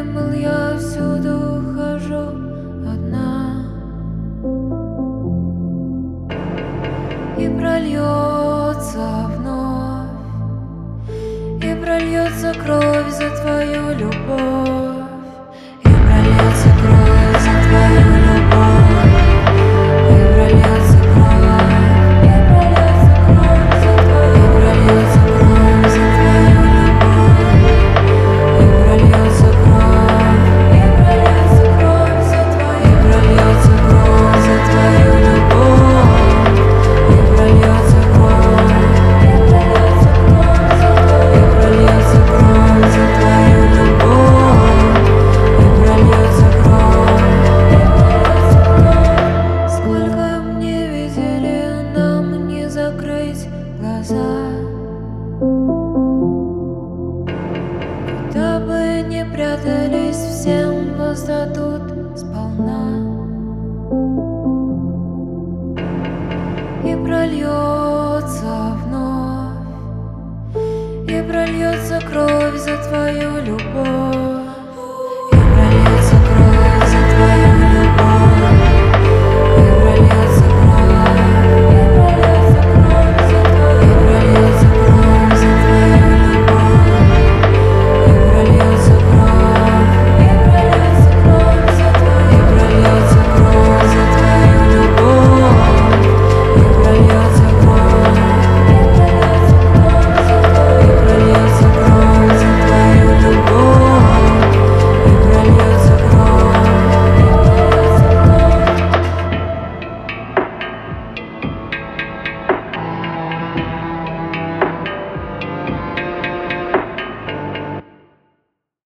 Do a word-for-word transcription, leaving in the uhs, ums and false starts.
был, я всюду хожу одна. И прольется вновь, и прольется кровь за твою любовь, и прольется кровь за твою любовь, и прольется кровь, и прольется кровь за твою, и прольется кровь за твою любовь, и прольется кровь, и прольется кровь за твою, и прольется кровь за твою любовь, и прольется кровь, и прольется кровь за твою, и прольется кровь за твою любовь, и прольется кровь, и прольется кровь. Сколько мне видели, нам не закрыть глаза. Куда бы ни прятались, всем воздадут сполна. И прольется вновь, и прольется кровь за твою любовь.